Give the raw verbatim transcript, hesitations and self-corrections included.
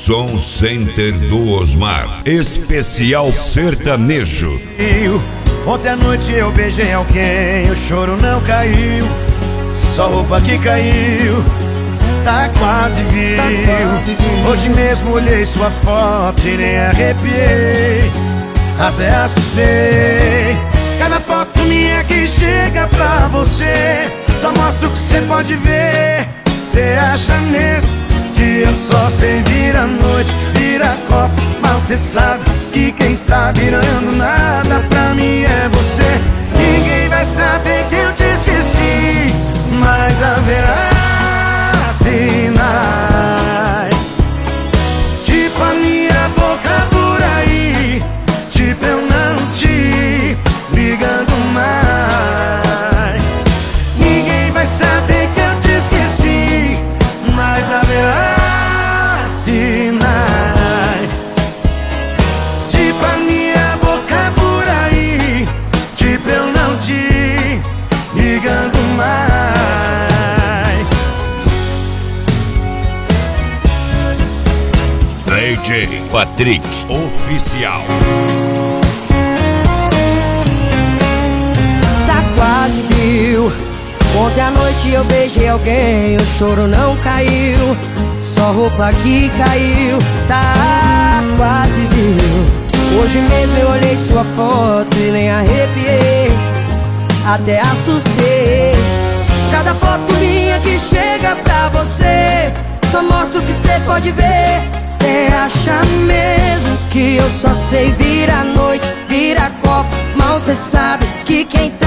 Som Center do Osmar. Especial sertanejo. Ontem à noite eu beijei alguém, o choro não caiu, só roupa que caiu, tá quase viu. Hoje mesmo olhei sua foto e nem arrepiei, até assustei. Cada foto minha que chega pra você só mostra o que você pode ver. Cê acha mesmo que eu só sei virar noite, virar copo, mas cê sabe que quem tá virando nada pra mim é você. Ninguém vai saber que eu te esqueci, mas haverá sinais, tipo a minha boca por aí, tipo eu não te ligando mais. Ninguém vai saber que eu te esqueci, mas haverá sinais, tipo a minha boca por aí, tipo eu não te ligando mais. D J Patrick Oficial. Tá quase viu. Ontem à noite eu beijei alguém, o choro não caiu, só roupa que caiu, tá quase viu. Hoje mesmo eu olhei sua foto e nem arrepiei, até assustei. Cada foto minha que chega pra você só mostra o que cê pode ver. Cê acha mesmo que eu só sei virar noite, virar copo, mal cê sabe que quem